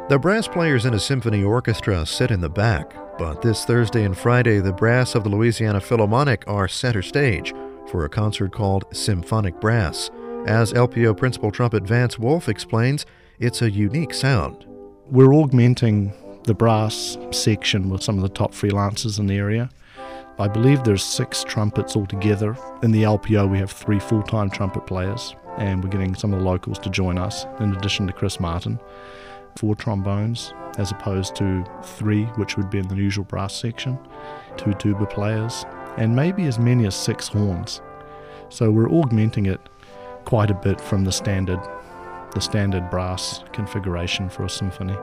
The brass players in a symphony orchestra sit in the back, but this Thursday and Friday, the brass of the Louisiana Philharmonic are center stage for a concert called Symphonic Brass. As LPO Principal Trumpet Vance Wolf explains, it's a unique sound. We're augmenting the brass section with some of the top freelancers in the area. I believe there's 6 trumpets altogether. In the LPO, we have 3 full-time trumpet players, and we're getting some of the locals to join us, in addition to Chris Martin. 4 trombones as opposed to 3, which would be in the usual brass section, 2 tuba players, and maybe as many as 6 horns. So we're augmenting it quite a bit from the standard brass configuration for a symphony.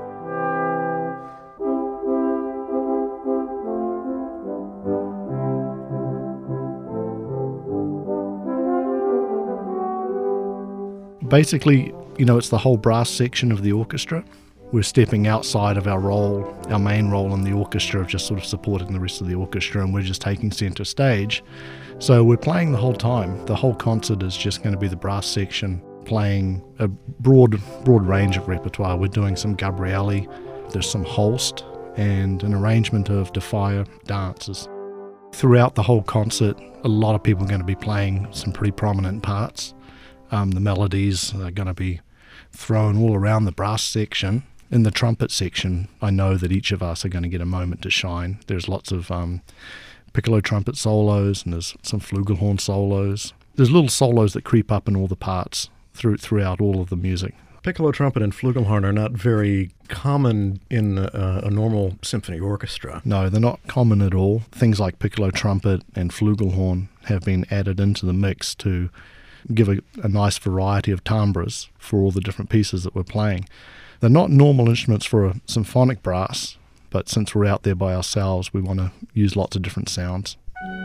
Basically, it's the whole brass section of the orchestra. We're stepping outside of our main role in the orchestra of just sort of supporting the rest of the orchestra, and we're just taking center stage. So we're playing the whole time. The whole concert is just going to be the brass section playing a broad range of repertoire. We're doing some Gabrielli, there's some Holst, and an arrangement of Defire dances. Throughout the whole concert, a lot of people are going to be playing some pretty prominent parts. The melodies are going to be thrown all around the brass section. In the trumpet section, I know that each of us are going to get a moment to shine. There's lots of piccolo trumpet solos, and there's some flugelhorn solos. There's little solos that creep up in all the parts throughout all of the music. Piccolo trumpet and flugelhorn are not very common in a normal symphony orchestra. No, they're not common at all. Things like piccolo trumpet and flugelhorn have been added into the mix to give a nice variety of timbres for all the different pieces that we're playing. They're not normal instruments for a symphonic brass, but since we're out there by ourselves, we want to use lots of different sounds.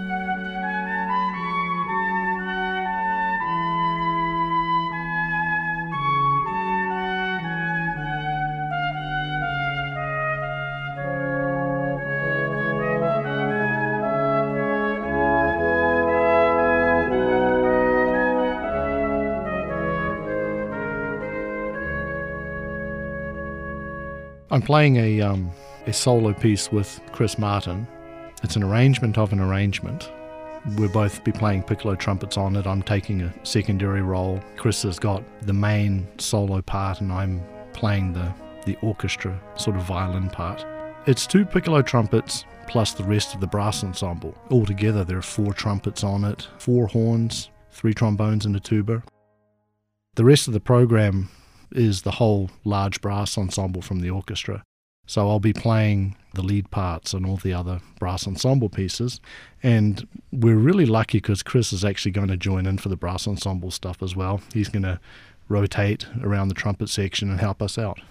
I'm playing a solo piece with Chris Martin. It's an arrangement of an arrangement. We'll both be playing piccolo trumpets on it. I'm taking a secondary role. Chris has got the main solo part, and I'm playing the orchestra sort of violin part. It's 2 piccolo trumpets plus the rest of the brass ensemble. Altogether, there are 4 trumpets on it, 4 horns, 3 trombones and a tuba. The rest of the program is the whole large brass ensemble from the orchestra. So I'll be playing the lead parts and all the other brass ensemble pieces. And we're really lucky because Chris is actually going to join in for the brass ensemble stuff as well. He's going to rotate around the trumpet section and help us out.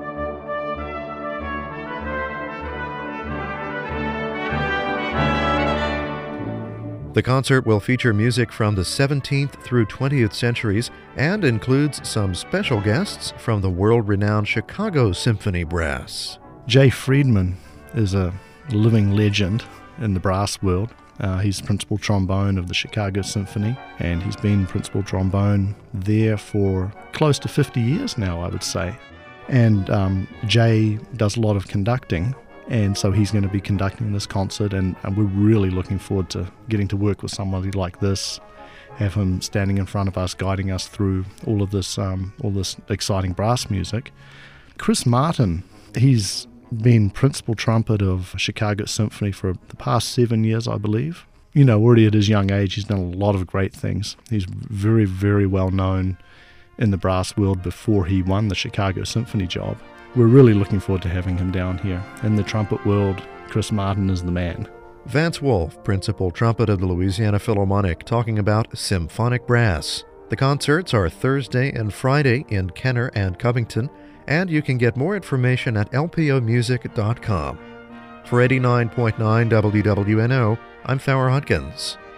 The concert will feature music from the 17th through 20th centuries and includes some special guests from the world-renowned Chicago Symphony Brass. Jay Friedman is a living legend in the brass world. He's principal trombone of the Chicago Symphony, and he's been principal trombone there for close to 50 years now, I would say. And Jay does a lot of conducting, and so he's going to be conducting this concert, and we're really looking forward to getting to work with somebody like this, have him standing in front of us, guiding us through all this exciting brass music. Chris Martin, he's been principal trumpet of Chicago Symphony for the past 7 years, I believe. Already at his young age, he's done a lot of great things. He's very, very well known in the brass world before he won the Chicago Symphony job. We're really looking forward to having him down here. In the trumpet world, Chris Martin is the man. Vance Wolf, principal trumpet of the Louisiana Philharmonic, talking about Symphonic Brass. The concerts are Thursday and Friday in Kenner and Covington, and you can get more information at lpomusic.com. For 89.9 WWNO, I'm Fowler Hutkins.